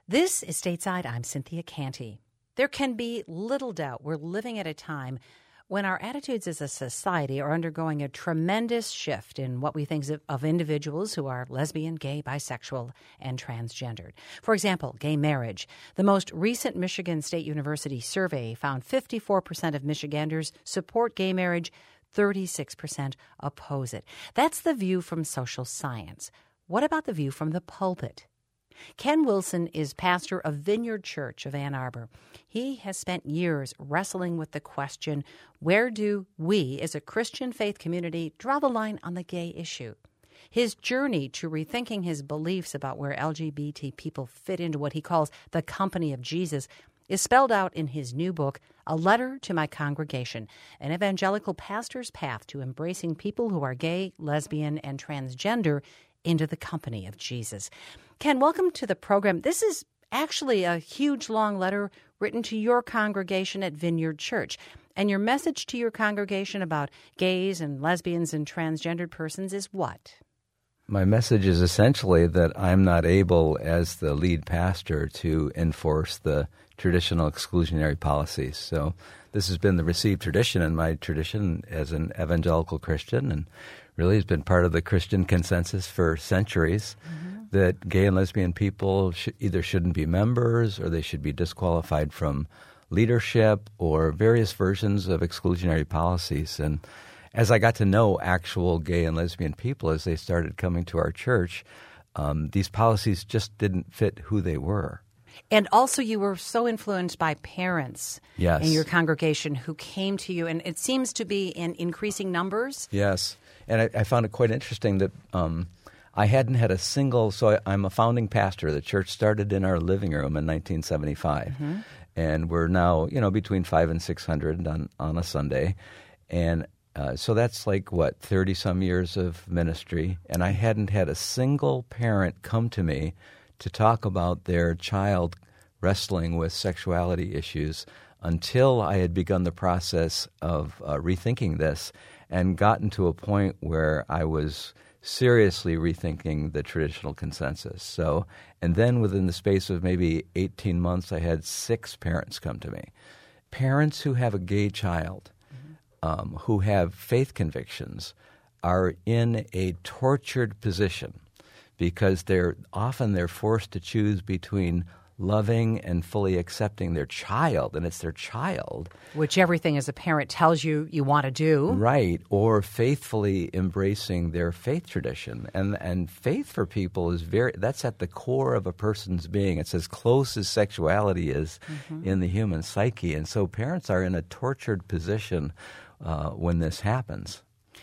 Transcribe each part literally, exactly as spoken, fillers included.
This is Stateside. I'm Cynthia Canty. There can be little doubt we're living at a time when our attitudes as a society are undergoing a tremendous shift in what we think of, of individuals who are lesbian, gay, bisexual, and transgendered. For example, gay marriage. The most recent Michigan State University survey found fifty-four percent of Michiganders support gay marriage, thirty-six percent oppose it. That's the view from social science. What about the view from the pulpit? Ken Wilson is pastor of Vineyard Church of Ann Arbor. He has spent years wrestling with the question, where do we as a Christian faith community draw the line on the gay issue? His journey to rethinking his beliefs about where L G B T people fit into what he calls the company of Jesus is spelled out in his new book, A Letter to My Congregation, an evangelical pastor's path to embracing people who are gay, lesbian, and transgender into the company of Jesus. Ken, welcome to the program. This is actually a huge, long letter written to your congregation at Vineyard Church. And your message to your congregation about gays and lesbians and transgendered persons is what? My message is essentially that I'm not able, as the lead pastor, to enforce the traditional exclusionary policies. So this has been the received tradition in my tradition as an evangelical Christian, and really has been part of the Christian consensus for centuries, mm-hmm. that gay and lesbian people sh- either shouldn't be members or they should be disqualified from leadership or various versions of exclusionary policies. And as I got to know actual gay and lesbian people as they started coming to our church, um, these policies just didn't fit who they were. And also you were so influenced by parents yes. in your congregation who came to you, and it seems to be in increasing numbers. Yes. And I, I found it quite interesting that um, I hadn't had a single – so I, I'm a founding pastor. The church started in our living room in nineteen seventy-five. Mm-hmm. And we're now, you know, between five and six hundred on, on a Sunday. And uh, so that's like, what, thirty-some years of ministry. And I hadn't had a single parent come to me to talk about their child wrestling with sexuality issues until I had begun the process of uh, rethinking this and gotten to a point where I was seriously rethinking the traditional consensus. So, and then within the space of maybe eighteen months, I had six parents come to me. Parents who have a gay child, mm-hmm. um, who have faith convictions, are in a tortured position because they're often they're forced to choose between loving and fully accepting their child, and it's their child. Which everything as a parent tells you you want to do. Right, or faithfully embracing their faith tradition. And and faith for people is very, that's at the core of a person's being. It's as close as sexuality is mm-hmm. in the human psyche. And so parents are in a tortured position uh, when this happens.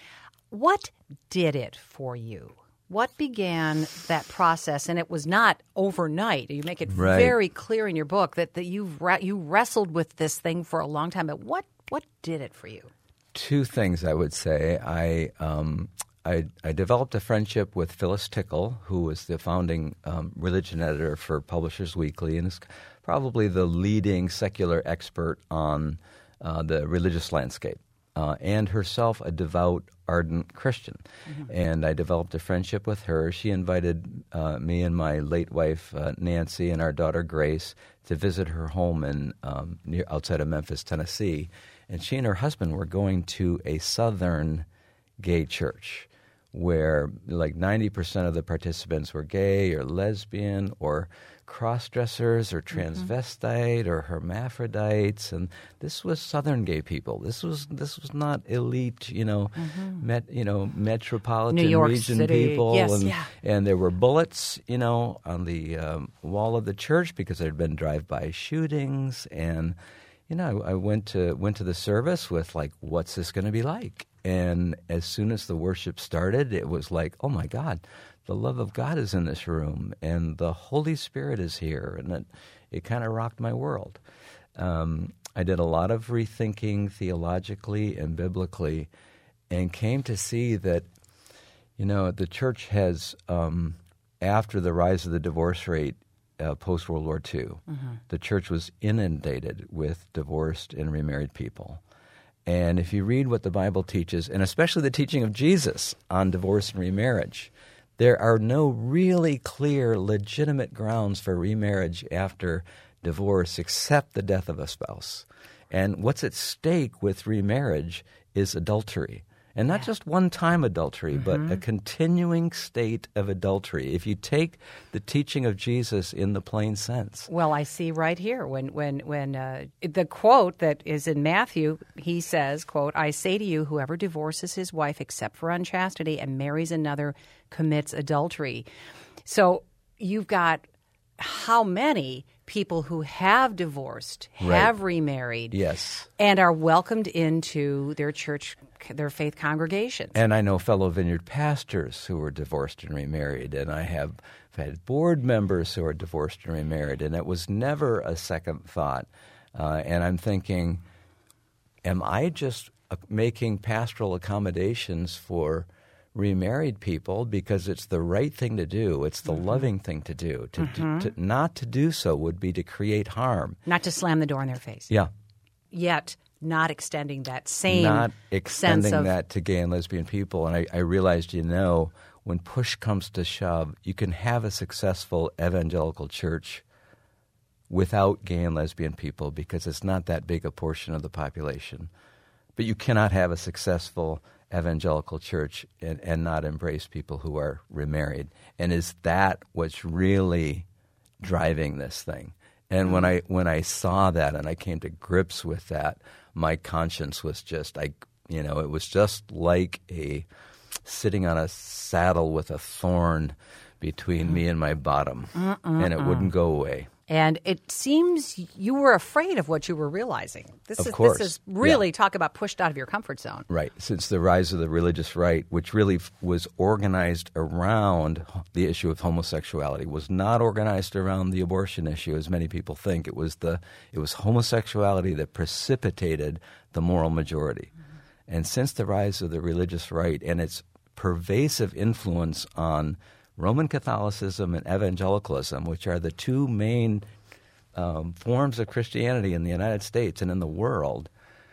What did it for you? What began that process? And it was not overnight. You make it right. very clear in your book that, that you you wrestled with this thing for a long time. But what, what did it for you? Two things I would say. I um, I, I developed a friendship with Phyllis Tickle, who was the founding um, religion editor for Publishers Weekly and is probably the leading secular expert on uh, the religious landscape. Uh, and herself a devout, ardent Christian. Mm-hmm. And I developed a friendship with her. She invited uh, me and my late wife, uh, Nancy, and our daughter, Grace, to visit her home in um, near outside of Memphis, Tennessee. And she and her husband were going to a southern gay church where like ninety percent of the participants were gay or lesbian or cross-dressers or transvestite mm-hmm. or hermaphrodites, and this was Southern gay people. This was this was not elite, you know, mm-hmm. met, you know, metropolitan New York region City. people. Yes, and, yeah. and there were bullets, you know, on the um, wall of the church because there had been drive-by shootings. And you know, I, I went to went to the service with like, what's this going to be like? And as soon as the worship started, it was like, oh my God, the love of God is in this room, and the Holy Spirit is here, and it, it kind of rocked my world. Um, I did a lot of rethinking theologically and biblically, and came to see that, you know, the church has, um, after the rise of the divorce rate uh, post-World War Two, mm-hmm. the church was inundated with divorced and remarried people. And if you read what the Bible teaches, and especially the teaching of Jesus on divorce and remarriage, There are no really clear, legitimate grounds for remarriage after divorce except the death of a spouse. And what's at stake with remarriage is adultery. And not just one-time adultery, mm-hmm. but a continuing state of adultery, if you take the teaching of Jesus in the plain sense. Well, I see right here when when when uh, the quote that is in Matthew, he says, quote, "I say to you, whoever divorces his wife except for unchastity and marries another commits adultery." So you've got how many people who have divorced, have right. remarried, yes, and are welcomed into their church, their faith congregations. And I know fellow Vineyard pastors who were divorced and remarried, and I have had board members who are divorced and remarried, and it was never a second thought. Uh, and I'm thinking, am I just uh, making pastoral accommodations for remarried people because it's the right thing to do. It's the mm-hmm. loving thing to do. To, mm-hmm. to, to not to do so would be to create harm. Not to slam the door in their face. Yeah. Yet not extending that same Not extending sense of that to gay and lesbian people. And I, I realized, you know, when push comes to shove, you can have a successful evangelical church without gay and lesbian people because it's not that big a portion of the population. But you cannot have a successful evangelical church and, and not embrace people who are remarried. And is that what's really driving this thing? And when I when I saw that and I came to grips with that, my conscience was just, I, you know, it was just like a sitting on a saddle with a thorn between me and my bottom, uh, uh, and it uh. wouldn't go away. And it seems you were afraid of what you were realizing. This of is course. This is really yeah. talk about pushed out of your comfort zone. Right. Since the rise of the religious right, which really f- was organized around the issue of homosexuality, was not organized around the abortion issue, as many people think. It was the it was homosexuality that precipitated the moral majority. Mm-hmm. And since the rise of the religious right and its pervasive influence on Roman Catholicism and evangelicalism, which are the two main um, forms of Christianity in the United States and in the world,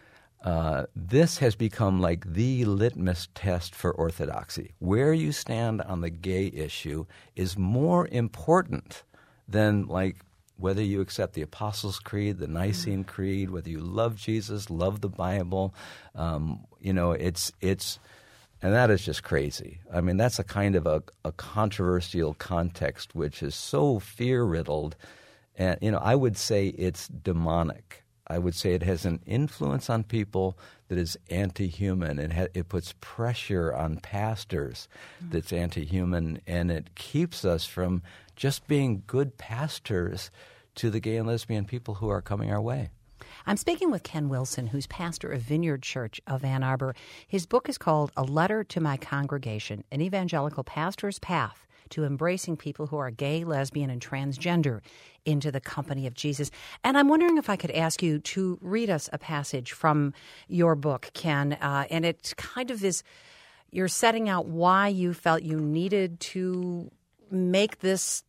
uh, this has become like the litmus test for orthodoxy. Where you stand on the gay issue is more important than like whether you accept the Apostles' Creed, the Nicene Creed, whether you love Jesus, love the Bible. Um, you know, it's it's. And that is just crazy. I mean, that's a kind of a, a controversial context which is so fear-riddled. And, you know, I would say it's demonic. I would say it has an influence on people that is anti-human. It, ha- it puts pressure on pastors mm-hmm. that's anti-human, and it keeps us from just being good pastors to the gay and lesbian people who are coming our way. I'm speaking with Ken Wilson, who's pastor of Vineyard Church of Ann Arbor. His book is called A Letter to My Congregation, An Evangelical Pastor's Path to Embracing People Who Are Gay, Lesbian, and Transgender into the Company of Jesus. And I'm wondering if I could ask you to read us a passage from your book, Ken. Uh, and it kind of is, you're setting out why you felt you needed to make this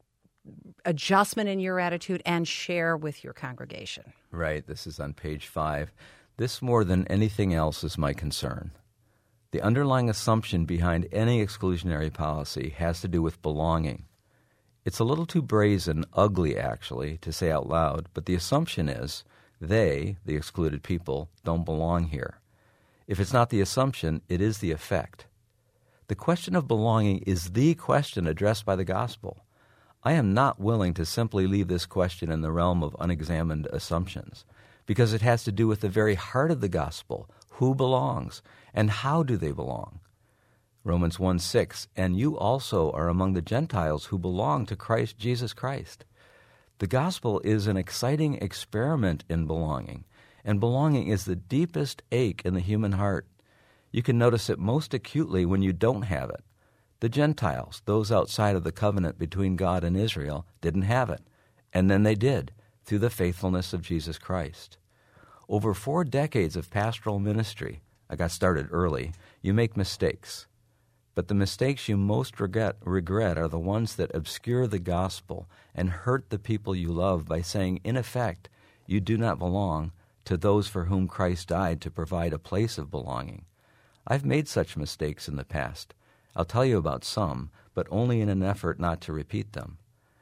adjustment in your attitude and share with your congregation. Right. This is on page five. This, more than anything else, is my concern. The underlying assumption behind any exclusionary policy has to do with belonging. It's a little too brazen, ugly, actually, to say out loud, but the assumption is they, the excluded people, don't belong here. If it's not the assumption, it is the effect. The question of belonging is the question addressed by the gospel. I am not willing to simply leave this question in the realm of unexamined assumptions because it has to do with the very heart of the gospel. Who belongs and how do they belong? Romans one six, and you also are among the Gentiles who belong to Christ Jesus Christ. The gospel is an exciting experiment in belonging, and belonging is the deepest ache in the human heart. You can notice it most acutely when you don't have it. The Gentiles, those outside of the covenant between God and Israel, didn't have it. And then they did, through the faithfulness of Jesus Christ. Over four decades of pastoral ministry, I got started early, you make mistakes. But the mistakes you most regret, regret are the ones that obscure the gospel and hurt the people you love by saying, in effect, you do not belong to those for whom Christ died to provide a place of belonging. I've made such mistakes in the past. I'll tell you about some, but only in an effort not to repeat them.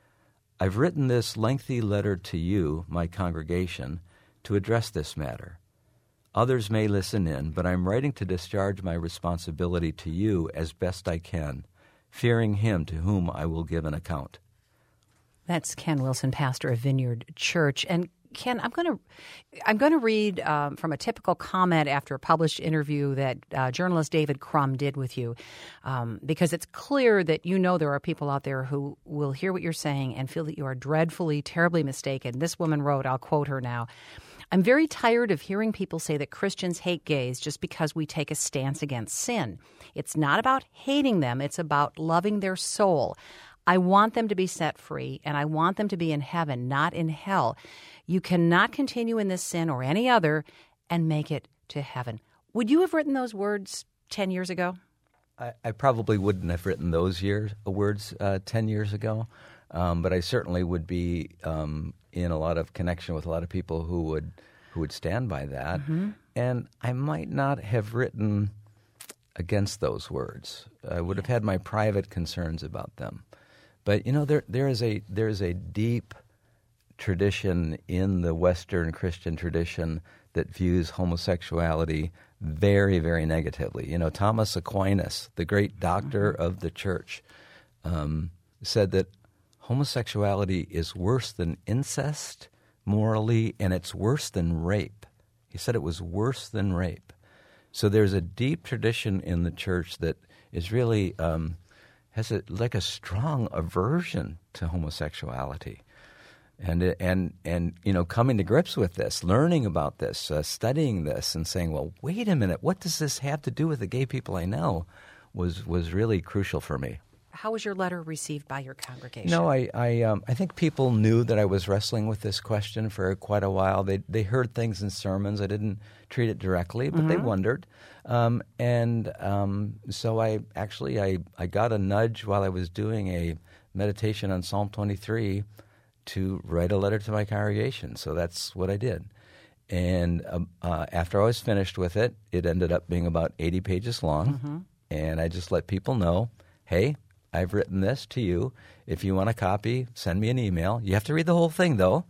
I've written this lengthy letter to you, my congregation, to address this matter. Others may listen in, but I'm writing to discharge my responsibility to you as best I can, fearing him to whom I will give an account. That's Ken Wilson, pastor of Vineyard Church. And Ken, I'm going to I'm going to read um, from a typical comment after a published interview that uh, journalist David Crum did with you, um, because it's clear that you know there are people out there who will hear what you're saying and feel that you are dreadfully, terribly mistaken. This woman wrote, I'll quote her now, "I'm very tired of hearing people say that Christians hate gays just because we take a stance against sin. It's not about hating them. It's about loving their soul. I want them to be set free, and I want them to be in heaven, not in hell. You cannot continue in this sin or any other and make it to heaven." Would you have written those words ten years ago? I, I probably wouldn't have written those years, uh, words uh, ten years ago, um, but I certainly would be um, in a lot of connection with a lot of people who would who would stand by that. Mm-hmm. And I might not have written against those words. I would have had my private concerns about them. But, you know, there there is a there is a deep tradition in the Western Christian tradition that views homosexuality very, very negatively. You know, Thomas Aquinas, the great doctor mm-hmm. of the church, um, said that homosexuality is worse than incest morally, and it's worse than rape. He said it was worse than rape. So there's a deep tradition in the church that is really um, has a, like a strong aversion to homosexuality. And, and and you know, coming to grips with this, learning about this, uh, studying this, and saying, well, wait a minute, what does this have to do with the gay people I know, was was really crucial for me. How was your letter received by your congregation? No, I I, um, I think people knew that I was wrestling with this question for quite a while. They they heard things in sermons. I didn't treat it directly, but mm-hmm. they wondered. Um, and um, so I actually I, I got a nudge while I was doing a meditation on Psalm twenty-three to write a letter to my congregation. So that's what I did. And um, uh, after I was finished with it, it ended up being about eighty pages long. Mm-hmm. And I just let people know, hey, I've written this to you. If you want a copy, send me an email. You have to read the whole thing, though.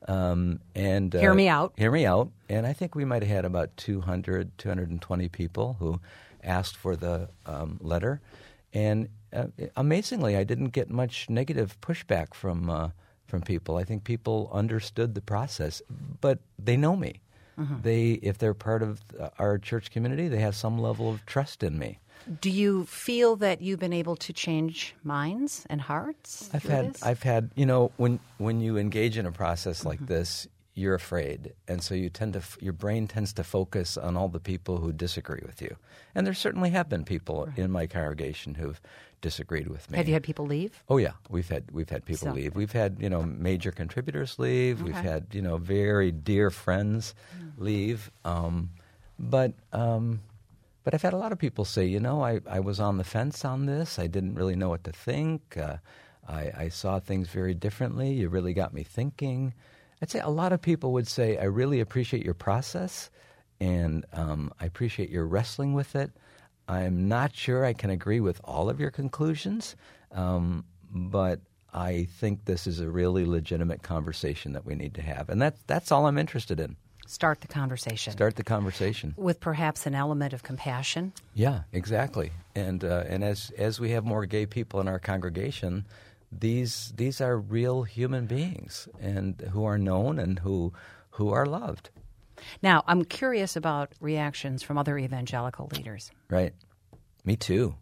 Um, and uh, Hear me out. Hear me out. And I think we might have had about two hundred, two hundred twenty people who asked for the um, letter. And uh, amazingly, I didn't get much negative pushback from uh, from people. I think people understood the process, but they know me. Mm-hmm. They, if they're part of our church community, they have some level of trust in me. Do you feel that you've been able to change minds and hearts? I've had, this? I've had, you know, when when you engage in a process like mm-hmm. this, you're afraid, and so you tend to, your brain tends to focus on all the people who disagree with you. And there certainly have been people right. in my congregation who've disagreed with me. Have you had people leave? Oh yeah, we've had we've had people so. leave. We've had you know major contributors leave. Okay. We've had you know very dear friends mm. leave. Um, but um, but I've had a lot of people say, you know, I, I was on the fence on this. I didn't really know what to think. Uh, I, I saw things very differently. You really got me thinking. I'd say a lot of people would say, I really appreciate your process, and um, I appreciate your wrestling with it. I'm not sure I can agree with all of your conclusions, um, but I think this is a really legitimate conversation that we need to have. And that, that's all I'm interested in. Start the conversation. Start the conversation. With perhaps an element of compassion? Yeah, exactly. And uh, and as as we have more gay people in our congregation, these these are real human beings and who are known and who who are loved. Now, I'm curious about reactions from other evangelical leaders. Right. Me too.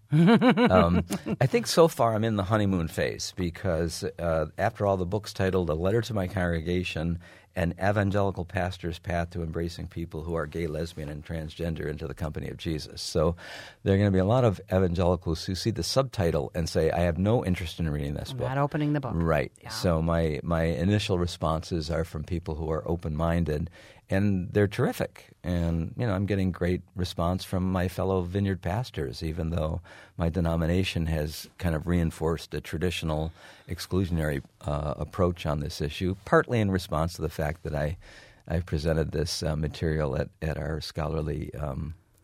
um, I think so far I'm in the honeymoon phase because uh, after all, the book's titled A Letter to My Congregation, An Evangelical Pastor's Path to Embracing People Who Are Gay, Lesbian, and Transgender into the Company of Jesus. So there are going to be a lot of evangelicals who see the subtitle and say, I have no interest in reading this I'm book. Not opening the book. Right. Yeah. So my, my initial responses are from people who are open-minded, and they're terrific. And, you know, I'm getting great response from my fellow vineyard pastors, even though my denomination has kind of reinforced a traditional exclusionary uh, approach on this issue, partly in response to the fact that I, I presented this uh, material at, at our scholarly um,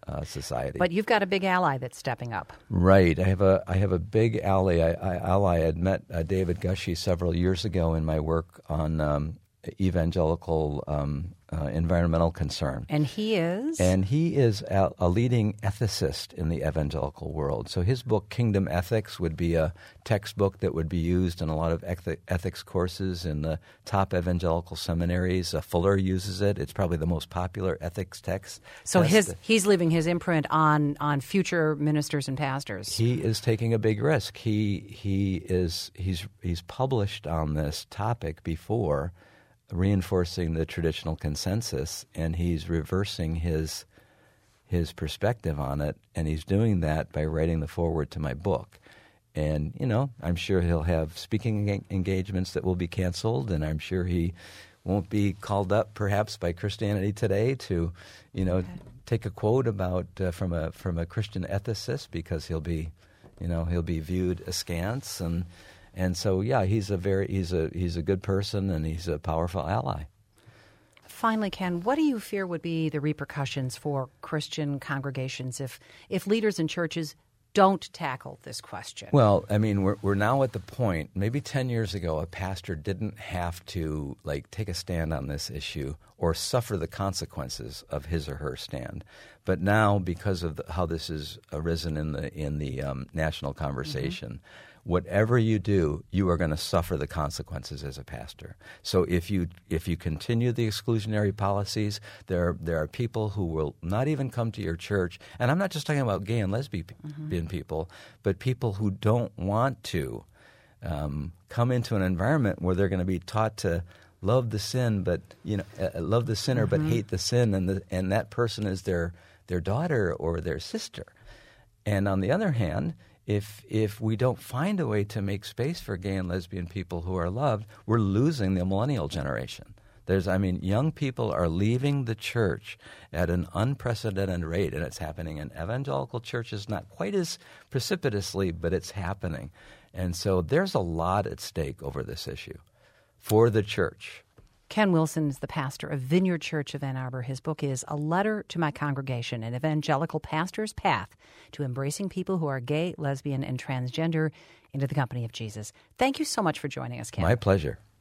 uh, society. But you've got a big ally that's stepping up. Right. I have a I have a big ally. I, I, ally. I had met uh, David Gushee several years ago in my work on um, evangelical um, uh, environmental concern. And he is? And he is a, a leading ethicist in the evangelical world. So his book, Kingdom Ethics, would be a textbook that would be used in a lot of eth- ethics courses in the top evangelical seminaries. Uh, Fuller uses it. It's probably the most popular ethics text. So test. his he's leaving his imprint on, on future ministers and pastors. He is taking a big risk. He he is he's he's published on this topic before, reinforcing the traditional consensus, and he's reversing his his perspective on it, and he's doing that by writing the foreword to my book. And, you know, I'm sure he'll have speaking engagements that will be canceled, and I'm sure he won't be called up perhaps by Christianity Today to, you know, okay. take a quote about uh, from a from a Christian ethicist, because he'll be, you know, he'll be viewed askance. And And so, yeah, he's a very he's a he's a good person, and he's a powerful ally. Finally, Ken, what do you fear would be the repercussions for Christian congregations if if leaders in churches don't tackle this question? Well, I mean, we're we're now at the point. Maybe ten years ago, a pastor didn't have to like take a stand on this issue or suffer the consequences of his or her stand. But now, because of the, how this has arisen in the in the um, national conversation. Mm-hmm. Whatever you do, you are going to suffer the consequences as a pastor. So if you if you continue the exclusionary policies, there there are people who will not even come to your church. And I'm not just talking about gay and lesbian mm-hmm. people, but people who don't want to um, come into an environment where they're going to be taught to love the sin, but you know, uh, love the sinner, mm-hmm. but hate the sin, and the, and that person is their their daughter or their sister. And on the other hand, If if we don't find a way to make space for gay and lesbian people who are loved, we're losing the millennial generation. There's, I mean, young people are leaving the church at an unprecedented rate, and it's happening in evangelical churches, not quite as precipitously, but it's happening. And so there's a lot at stake over this issue for the church. Ken Wilson is the pastor of Vineyard Church of Ann Arbor. His book is A Letter to My Congregation, an evangelical pastor's path to embracing people who are gay, lesbian, and transgender into the company of Jesus. Thank you so much for joining us, Ken. My pleasure.